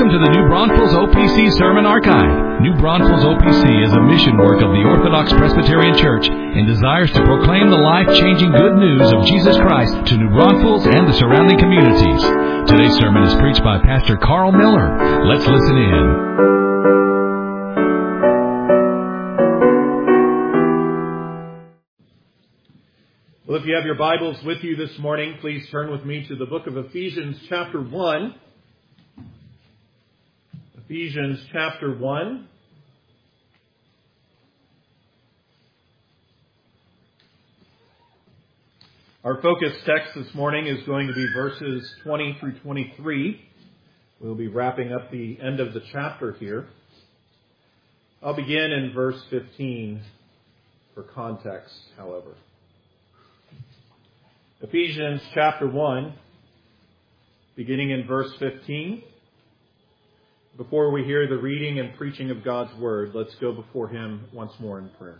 Welcome to the New Braunfels OPC Sermon Archive. New Braunfels OPC is a mission work of the Orthodox Presbyterian Church and desires to proclaim the life-changing good news of Jesus Christ to New Braunfels and the surrounding communities. Today's sermon is preached by Pastor Carl Miller. Let's listen in. Well, if you have your Bibles with you this morning, please turn with me to the book of Ephesians chapter 1. Ephesians chapter 1. Our focus text this morning is going to be verses 20 through 23. We'll be wrapping up the end of the chapter here. I'll begin in verse 15 for context, however. Ephesians chapter 1, beginning in verse 15. Before we hear the reading and preaching of God's Word, let's go before Him once more in prayer.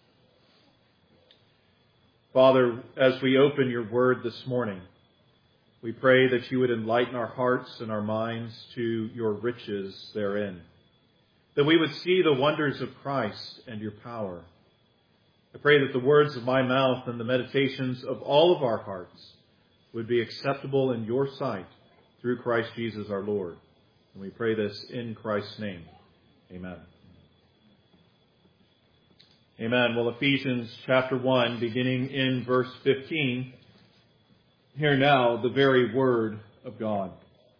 Father, as we open your Word this morning, we pray that you would enlighten our hearts and our minds to your riches therein, that we would see the wonders of Christ and your power. I pray that the words of my mouth and the meditations of all of our hearts would be acceptable in your sight through Christ Jesus our Lord. And we pray this in Christ's name. Amen. Amen. Well, Ephesians chapter 1, beginning in verse 15, hear now the very word of God.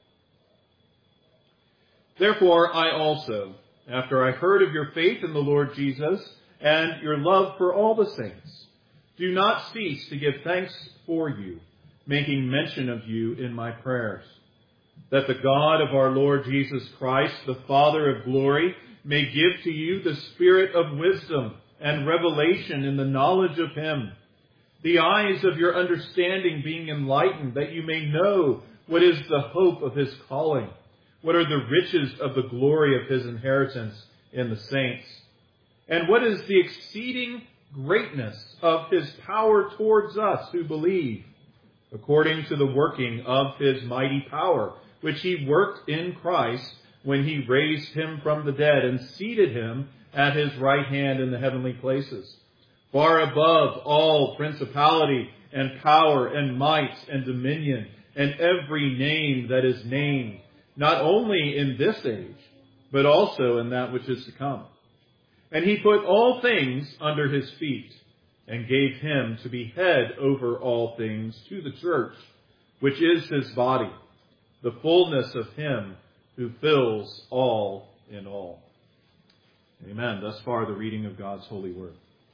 Therefore, I also, after I heard of your faith in the Lord Jesus and your love for all the saints, do not cease to give thanks for you, making mention of you in my prayers, that the God of our Lord Jesus Christ, the Father of glory, may give to you the spirit of wisdom and revelation in the knowledge of him, the eyes of your understanding being enlightened, that you may know what is the hope of his calling, what are the riches of the glory of his inheritance in the saints, and what is the exceeding greatness of his power towards us who believe, according to the working of his mighty power, which he worked in Christ when he raised him from the dead and seated him at his right hand in the heavenly places, far above all principality and power and might and dominion and every name that is named, not only in this age, but also in that which is to come. And he put all things under his feet and gave him to be head over all things to the church, which is his body, the fullness of him who fills all in all. Amen. Thus far, the reading of God's holy word.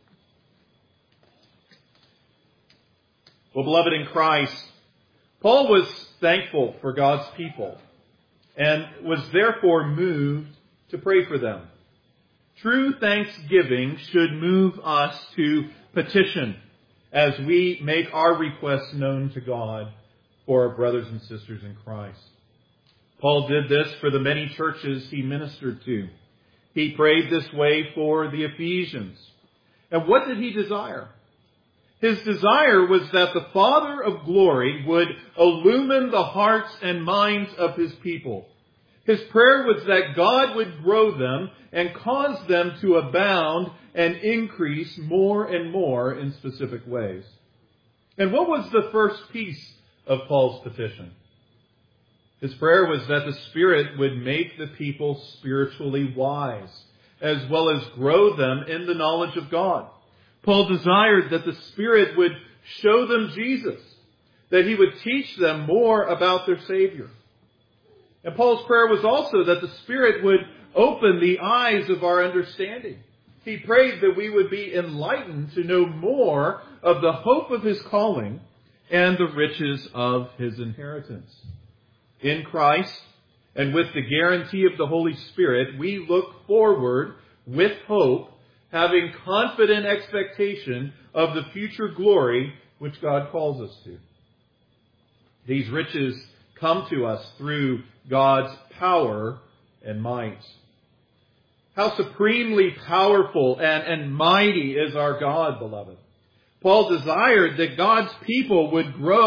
Well, beloved in Christ, Paul was thankful for God's people and was therefore moved to pray for them. True thanksgiving should move us to petition as we make our requests known to God for our brothers and sisters in Christ. Paul did this for the many churches he ministered to. He prayed this way for the Ephesians. And what did he desire? His desire was that the Father of glory would illumine the hearts and minds of his people. His prayer was that God would grow them and cause them to abound and increase more and more in specific ways. And what was the first piece of Paul's petition? His prayer was that the Spirit would make the people spiritually wise, as well as grow them in the knowledge of God. Paul desired that the Spirit would show them Jesus, that he would teach them more about their Savior. And Paul's prayer was also that the Spirit would open the eyes of our understanding. He prayed that we would be enlightened to know more of the hope of his calling and the riches of his inheritance. In Christ, and with the guarantee of the Holy Spirit, we look forward with hope, having confident expectation of the future glory which God calls us to. These riches come to us through God's power and might. How supremely powerful and mighty is our God, beloved. Paul desired that God's people would grow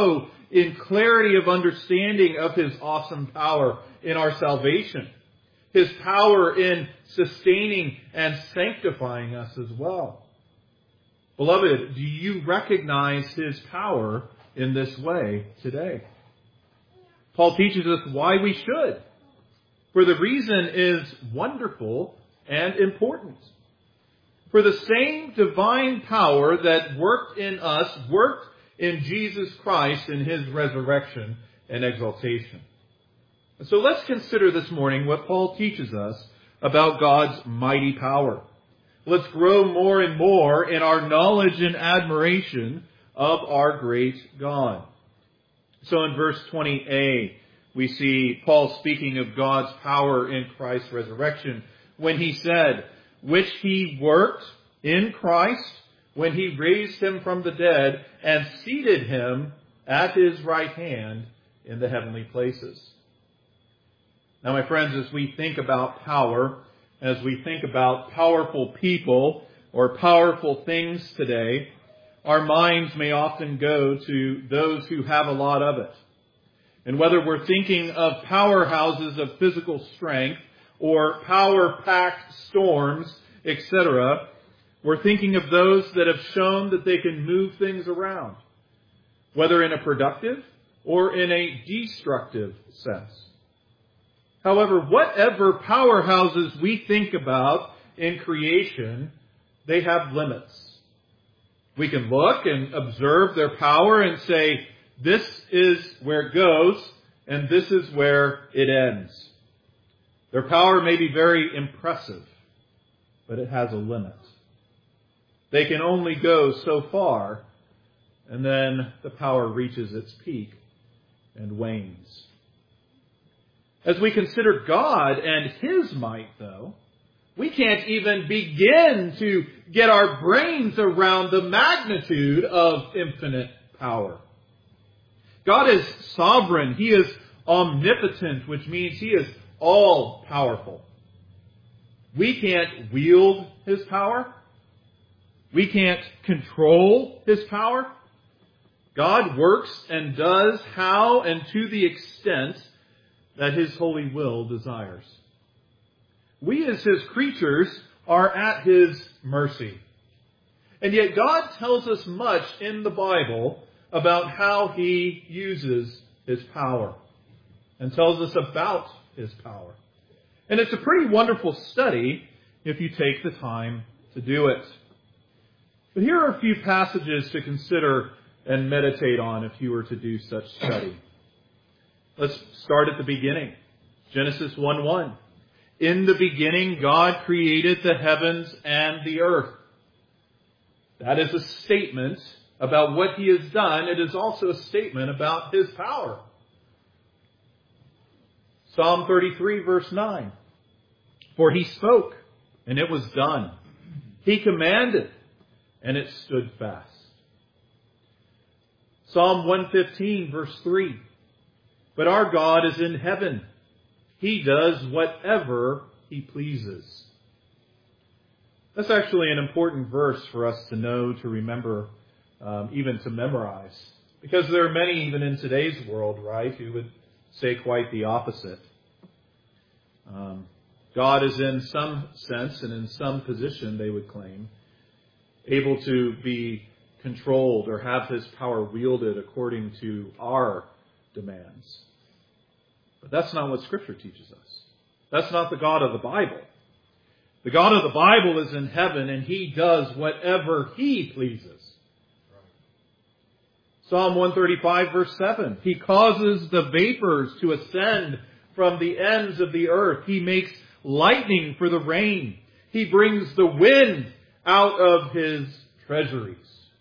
in clarity of understanding of His awesome power in our salvation. His power in sustaining and sanctifying us as well. Beloved, do you recognize His power in this way today? Paul teaches us why we should. For the reason is wonderful and important. For the same divine power that worked in us, worked in Jesus Christ in His resurrection and exaltation. And so let's consider this morning what Paul teaches us about God's mighty power. Let's grow more and more in our knowledge and admiration of our great God. So in verse 20a, we see Paul speaking of God's power in Christ's resurrection when he said, which He worked in Christ when He raised Him from the dead and seated Him at His right hand in the heavenly places. Now, my friends, as we think about power, as we think about powerful people or powerful things today, our minds may often go to those who have a lot of it. And whether we're thinking of powerhouses of physical strength or power-packed storms, etc., we're thinking of those that have shown that they can move things around, whether in a productive or in a destructive sense. However, whatever powerhouses we think about in creation, they have limits. We can look and observe their power and say, this is where it goes, and this is where it ends. Their power may be very impressive, but it has a limit. They can only go so far, and then the power reaches its peak and wanes. As we consider God and His might, though, we can't even begin to get our brains around the magnitude of infinite power. God is sovereign. He is omnipotent, which means He is all-powerful. We can't wield His power. We can't control His power. God works and does how and to the extent that His holy will desires. We as His creatures are at His mercy. And yet God tells us much in the Bible about how He uses His power and tells us about His power. And it's a pretty wonderful study if you take the time to do it. But here are a few passages to consider and meditate on if you were to do such study. Let's start at the beginning. Genesis 1:1. In the beginning, God created the heavens and the earth. That is a statement about what He has done. It is also a statement about His power. Psalm 33, verse 9. For He spoke, and it was done. He commanded, and it stood fast. Psalm 115, verse 3. But our God is in heaven. He does whatever He pleases. That's actually an important verse for us to know, to remember, even to memorize. Because there are many, even in today's world, right, who would say quite the opposite. God is in some sense and in some position, they would claim, able to be controlled or have His power wielded according to our demands. But that's not what Scripture teaches us. That's not the God of the Bible. The God of the Bible is in heaven, and He does whatever He pleases. Psalm 135, verse 7. He causes the vapors to ascend from the ends of the earth. He makes lightning for the rain. He brings the wind out of His treasuries.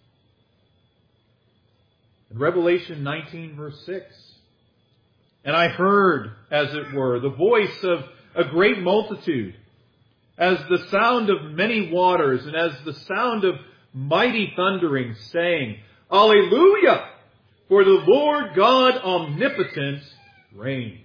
In Revelation 19, verse 6. And I heard, as it were, the voice of a great multitude, as the sound of many waters, and as the sound of mighty thundering, saying, Alleluia! For the Lord God omnipotent reigns.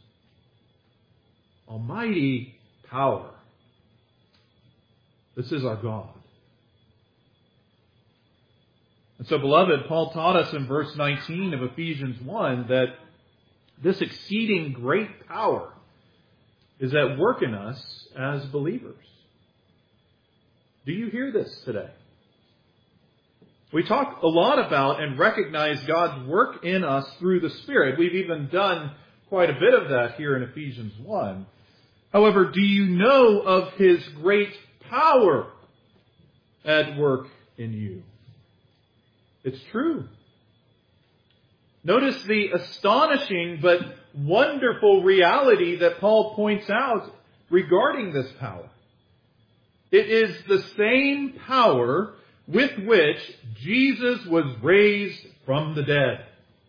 Almighty power. This is our God. And so, beloved, Paul taught us in verse 19 of Ephesians 1 that this exceeding great power is at work in us as believers. Do you hear this today? We talk a lot about and recognize God's work in us through the Spirit. We've even done quite a bit of that here in Ephesians 1. However, do you know of His great power at work in you? It's true. Notice the astonishing but wonderful reality that Paul points out regarding this power. It is the same power with which Jesus was raised from the dead.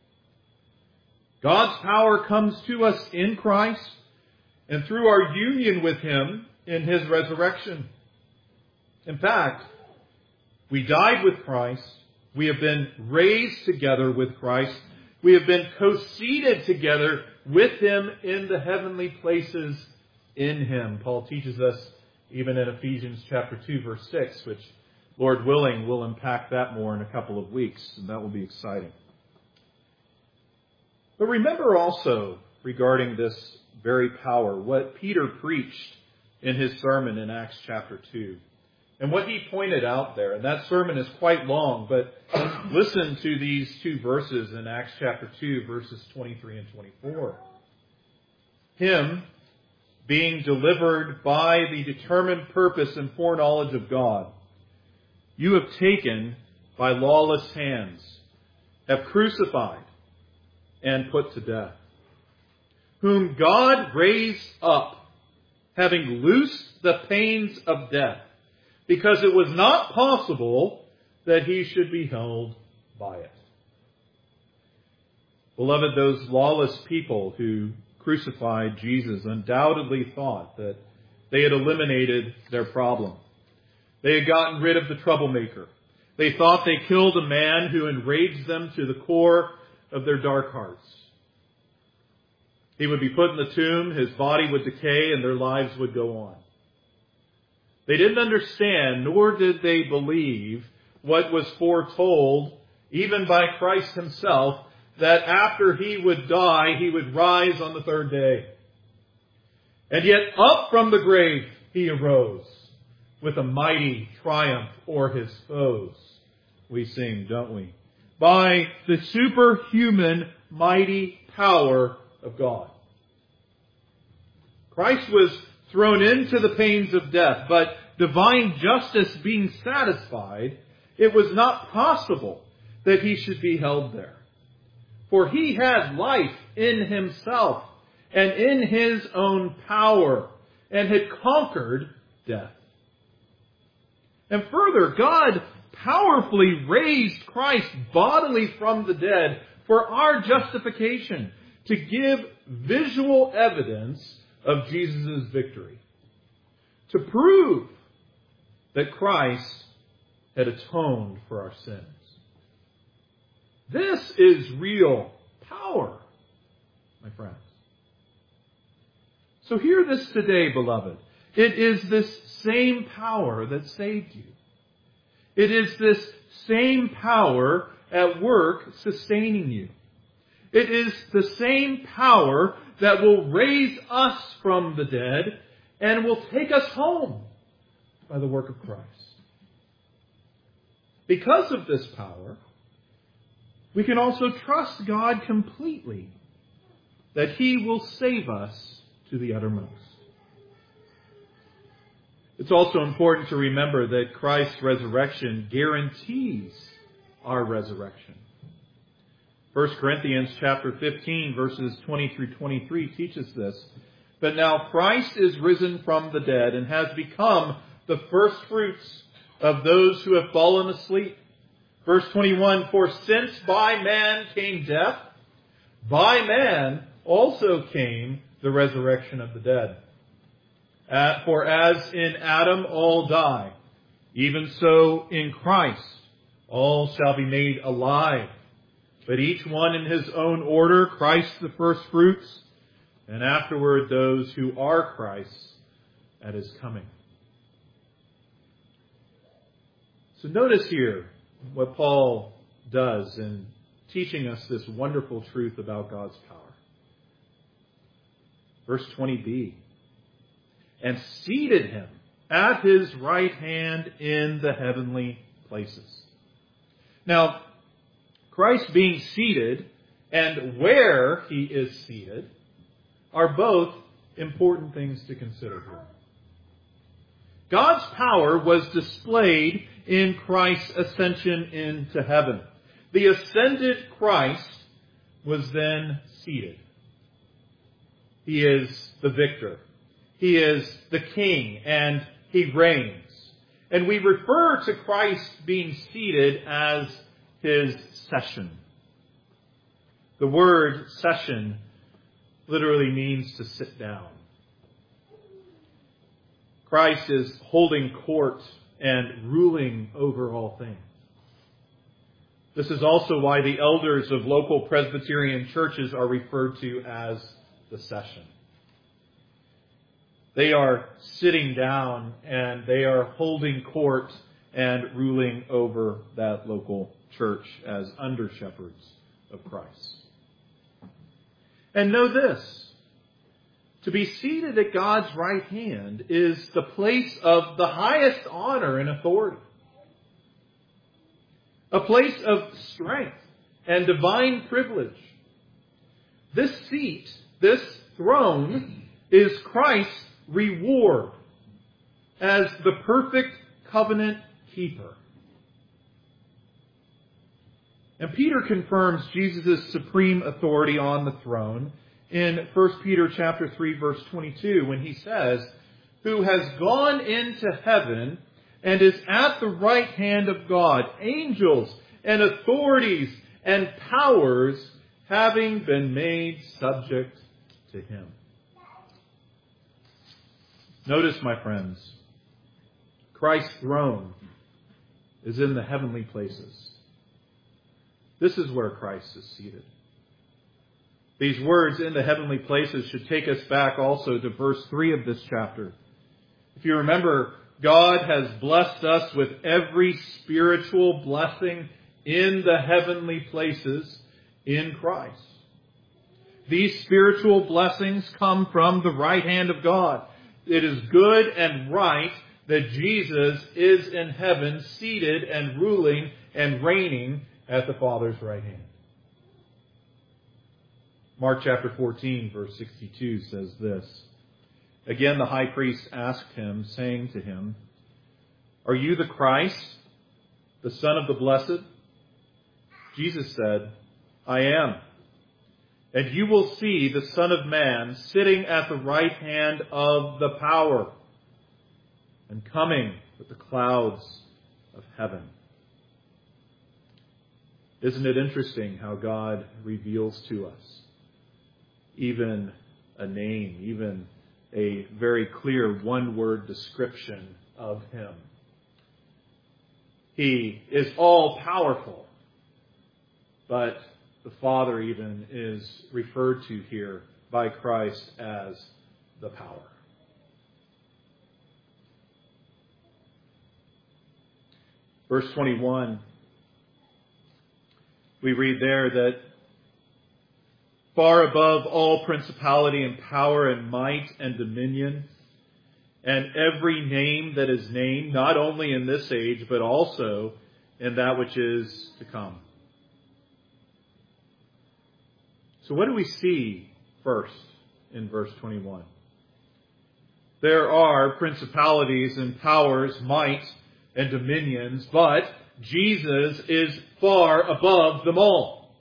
God's power comes to us in Christ and through our union with Him in His resurrection. In fact, we died with Christ. We have been raised together with Christ. We have been co-seated together with Him in the heavenly places in Him. Paul teaches us even in Ephesians chapter 2, verse 6, which, Lord willing, we'll unpack that more in a couple of weeks, and that will be exciting. But remember also, regarding this very power, what Peter preached in his sermon in Acts chapter 2. And what he pointed out there, and that sermon is quite long, but listen to these two verses in Acts chapter 2, verses 23 and 24. Him, being delivered by the determined purpose and foreknowledge of God, you have taken by lawless hands, have crucified and put to death, whom God raised up, having loosed the pains of death, because it was not possible that He should be held by it. Beloved, those lawless people who crucified Jesus undoubtedly thought that they had eliminated their problem. They had gotten rid of the troublemaker. They thought they killed a man who enraged them to the core of their dark hearts. He would be put in the tomb, his body would decay, and their lives would go on. They didn't understand, nor did they believe what was foretold, even by Christ Himself, that after He would die, He would rise on the third day. And yet up from the grave He arose with a mighty triumph o'er His foes. We sing, don't we? By the superhuman mighty power of God. Christ was thrown into the pains of death, but divine justice being satisfied, it was not possible that He should be held there. For He had life in Himself and in His own power, and had conquered death. And further, God powerfully raised Christ bodily from the dead for our justification, to give visual evidence of Jesus' victory, to prove that Christ had atoned for our sins. This is real power, my friends. So hear this today, beloved. It is this same power that saved you. It is this same power at work sustaining you. It is the same power that will raise us from the dead and will take us home by the work of Christ. Because of this power, we can also trust God completely that He will save us to the uttermost. It's also important to remember that Christ's resurrection guarantees our resurrection. 1 Corinthians chapter 15, verses 20 through 23 teaches this. But now Christ is risen from the dead and has become the first fruits of those who have fallen asleep. Verse 21, for since by man came death, by man also came the resurrection of the dead. For as in Adam all die, even so in Christ all shall be made alive. But each one in his own order, Christ the first fruits, and afterward those who are Christ's at His coming. So notice here what Paul does in teaching us this wonderful truth about God's power. Verse 20b, and seated him at his right hand in the heavenly places. Now, Christ being seated and where he is seated are both important things to consider here. God's power was displayed in Christ's ascension into heaven. The ascended Christ was then seated. He is the victor. He is the king, and he reigns. And we refer to Christ being seated as his session. The word session literally means to sit down. Christ is holding court and ruling over all things. This is also why the elders of local Presbyterian churches are referred to as the session. They are sitting down and they are holding court and ruling over that local church as under-shepherds of Christ. And know this, to be seated at God's right hand is the place of the highest honor and authority. A place of strength and divine privilege. This seat, this throne, is Christ's reward as the perfect covenant keeper. And Peter confirms Jesus' supreme authority on the throne in 1 Peter chapter 3, verse 22, when he says, who has gone into heaven and is at the right hand of God, angels and authorities and powers having been made subject to him. Notice, my friends, Christ's throne is in the heavenly places. This is where Christ is seated. These words, in the heavenly places, should take us back also to verse 3 of this chapter. If you remember, God has blessed us with every spiritual blessing in the heavenly places in Christ. These spiritual blessings come from the right hand of God. It is good and right that Jesus is in heaven, seated and ruling and reigning at the Father's right hand. Mark chapter 14, verse 62 says this. Again, the high priest asked him, saying to him, are you the Christ, the Son of the Blessed? Jesus said, I am. And you will see the Son of Man sitting at the right hand of the power and coming with the clouds of heaven. Isn't it interesting how God reveals to us even a name, even a very clear one-word description of him? He is all-powerful, but the Father even is referred to here by Christ as the power. Verse 21, we read there that far above all principality and power and might and dominion, and every name that is named, not only in this age, but also in that which is to come. So what do we see first in verse 21? There are principalities and powers, might and dominions, but Jesus is far above them all.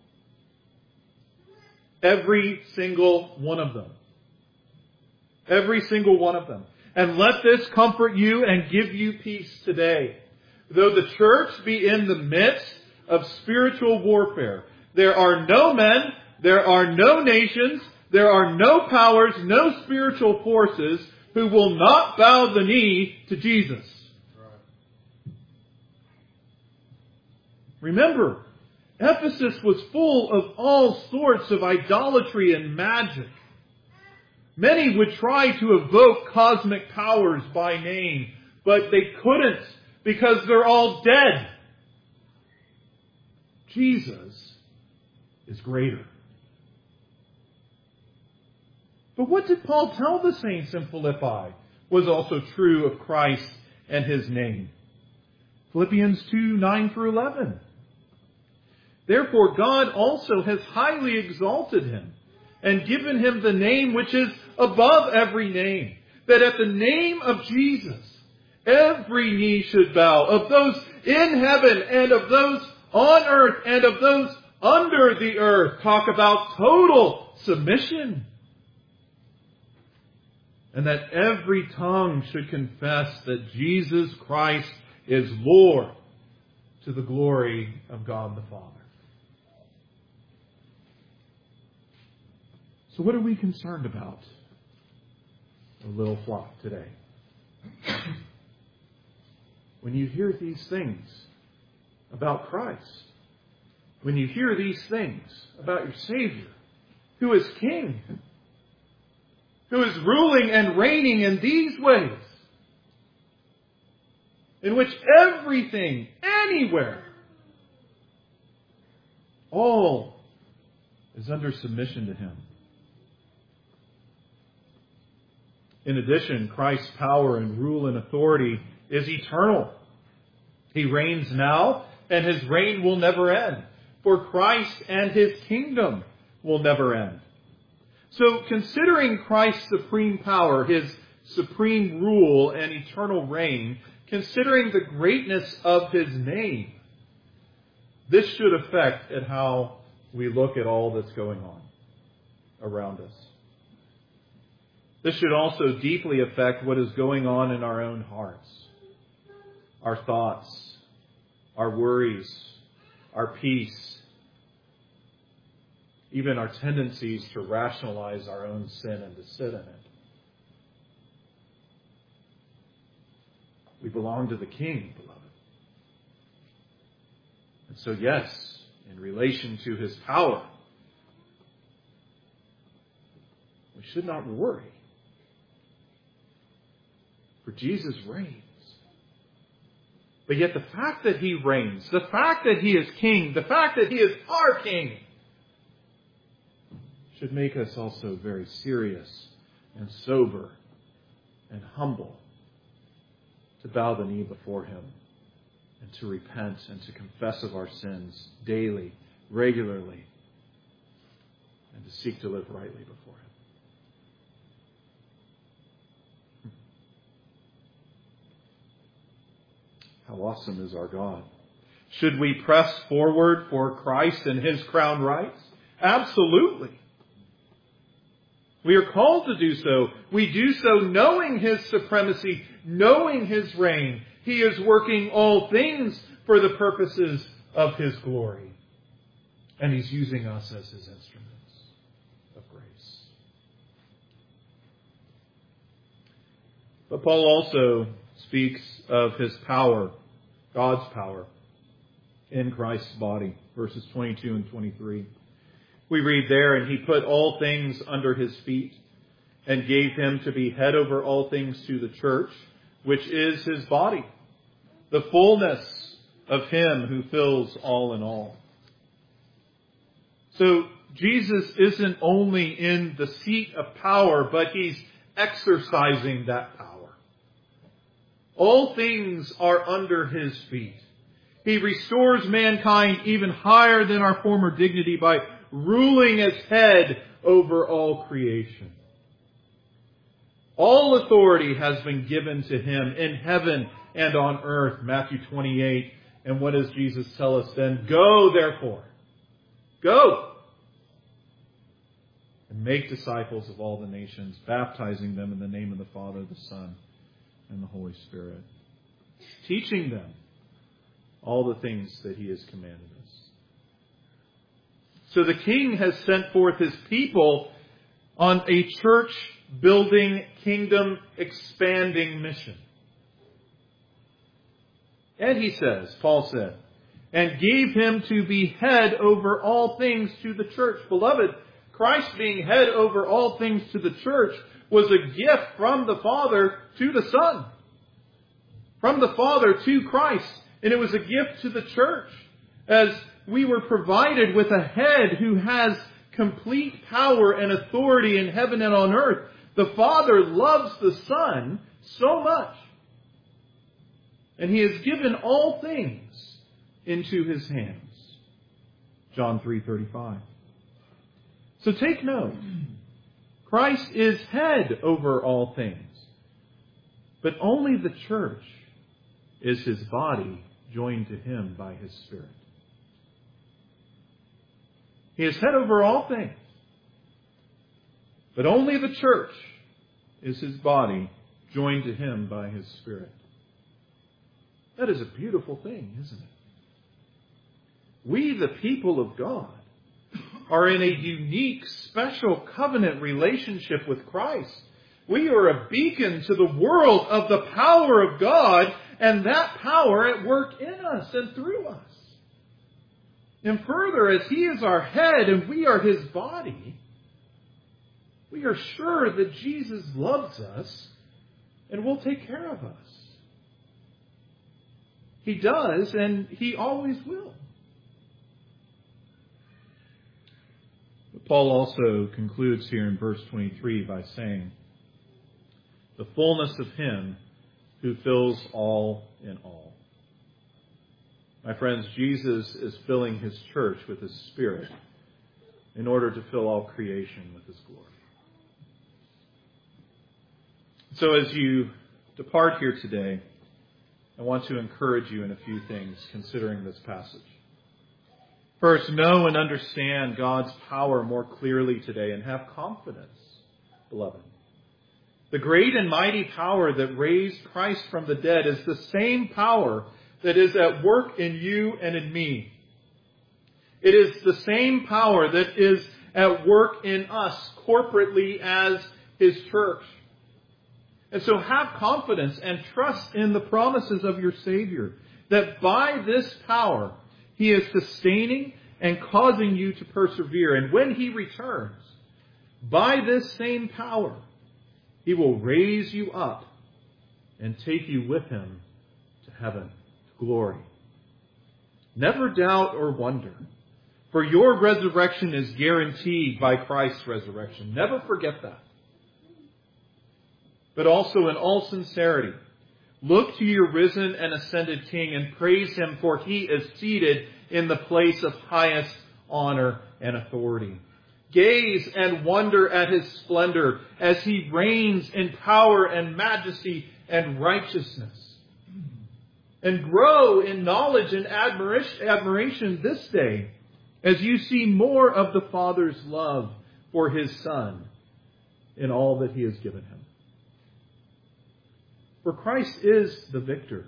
Every single one of them. Every single one of them. And let this comfort you and give you peace today. Though the church be in the midst of spiritual warfare, there are no men, there are no nations, there are no powers, no spiritual forces who will not bow the knee to Jesus. Remember, Ephesus was full of all sorts of idolatry and magic. Many would try to evoke cosmic powers by name, but they couldn't because they're all dead. Jesus is greater. But what did Paul tell the saints in Philippi was also true of Christ and His name? Philippians 2:9-11. Therefore God also has highly exalted Him and given Him the name which is above every name, that at the name of Jesus every knee should bow, of those in heaven and of those on earth and of those under the earth. Talk about total submission. And that every tongue should confess that Jesus Christ is Lord, to the glory of God the Father. So what are we concerned about, a little flock, today? When you hear these things about Christ, when you hear these things about your Savior, who is King, who is ruling and reigning in these ways, in which everything, anywhere, all is under submission to Him. In addition, Christ's power and rule and authority is eternal. He reigns now, and His reign will never end. For Christ and His kingdom will never end. So, considering Christ's supreme power, His supreme rule and eternal reign, considering the greatness of His name, this should affect at how we look at all that's going on around us. This should also deeply affect what is going on in our own hearts, our thoughts, our worries, our peace, even our tendencies to rationalize our own sin and to sit in it. We belong to the King, beloved. And so, yes, in relation to His power, we should not worry. For Jesus reigns. But yet the fact that He reigns, the fact that He is King, the fact that He is our King, should make us also very serious and sober and humble to bow the knee before Him and to repent and to confess of our sins daily, regularly, and to seek to live rightly before Him. How awesome is our God. Should we press forward for Christ and His crown rights? Absolutely. We are called to do so. We do so knowing His supremacy, knowing His reign. He is working all things for the purposes of His glory. And He's using us as His instruments of grace. But Paul also speaks of His power, God's power, in Christ's body, verses 22 and 23. We read there, and He put all things under His feet, and gave Him to be head over all things to the church, which is His body, the fullness of Him who fills all in all. So Jesus isn't only in the seat of power, but He's exercising that power. All things are under His feet. He restores mankind even higher than our former dignity by ruling as head over all creation. All authority has been given to Him in heaven and on earth, Matthew 28. And what does Jesus tell us then? Go, therefore. Go. And make disciples of all the nations, baptizing them in the name of the Father, the Son, and the Holy Spirit, teaching them all the things that He has commanded us. So the King has sent forth His people on a church-building, kingdom-expanding mission. And He says, Paul said, and gave Him to be head over all things to the church. Beloved, Christ being head over all things to the church was a gift from the Father to the Son. From the Father to Christ. And it was a gift to the church. As we were provided with a head who has complete power and authority in heaven and on earth. The Father loves the Son so much, and He has given all things into His hands. John 3:35. So take note. Christ is head over all things, but only the church is His body joined to Him by His Spirit. He is head over all things, but only the church is His body joined to Him by His Spirit. That is a beautiful thing, isn't it? We, the people of God, are in a unique, special covenant relationship with Christ. We are a beacon to the world of the power of God, and that power at work in us and through us. And further, as He is our head and we are His body, we are sure that Jesus loves us and will take care of us. He does, and He always will. But Paul also concludes here in verse 23 by saying, the fullness of Him who fills all in all. My friends, Jesus is filling His church with His Spirit in order to fill all creation with His glory. So as you depart here today, I want to encourage you in a few things considering this passage. First, know and understand God's power more clearly today and have confidence, beloved. The great and mighty power that raised Christ from the dead is the same power that is at work in you and in me. It is the same power that is at work in us corporately as His church. And so have confidence and trust in the promises of your Savior, that by this power He is sustaining and causing you to persevere. And when He returns, by this same power, He will raise you up and take you with Him to heaven, to glory. Never doubt or wonder, for your resurrection is guaranteed by Christ's resurrection. Never forget that. But also in all sincerity, look to your risen and ascended King and praise Him, for He is seated in the place of highest honor and authority. Gaze and wonder at His splendor as He reigns in power and majesty and righteousness. And grow in knowledge and admiration this day as you see more of the Father's love for His Son in all that He has given Him. For Christ is the victor.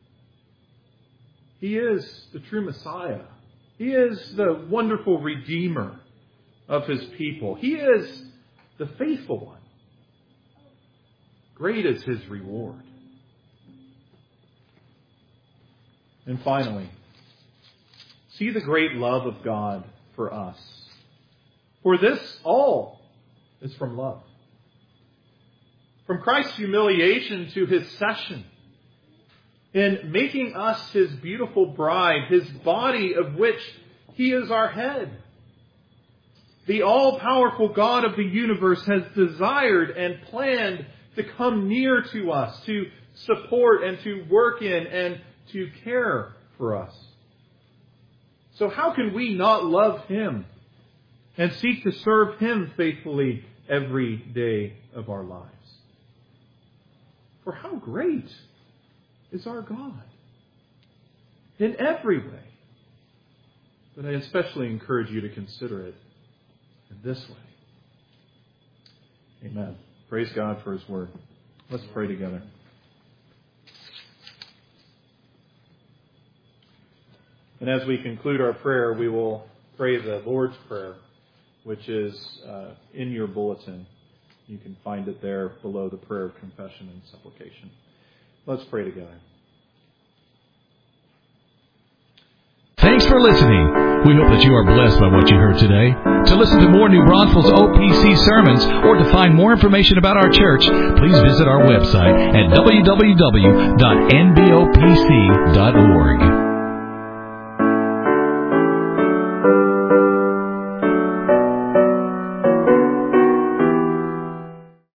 He is the true Messiah. He is the wonderful Redeemer of His people. He is the faithful one. Great is His reward. And finally, see the great love of God for us. For this all is from love. From Christ's humiliation to His cession, in making us His beautiful bride, His body of which He is our head. The all-powerful God of the universe has desired and planned to come near to us, to support and to work in and to care for us. So how can we not love Him and seek to serve Him faithfully every day of our lives? For how great is our God in every way. But I especially encourage you to consider it in this way. Amen. Praise God for His word. Let's pray together. And as we conclude our prayer, we will pray the Lord's Prayer, which is in your bulletin. You can find it there below the prayer of confession and supplication. Let's pray together. Thanks for listening. We hope that you are blessed by what you heard today. To listen to more New Braunfels OPC sermons or to find more information about our church, please visit our website at www.nbopc.org.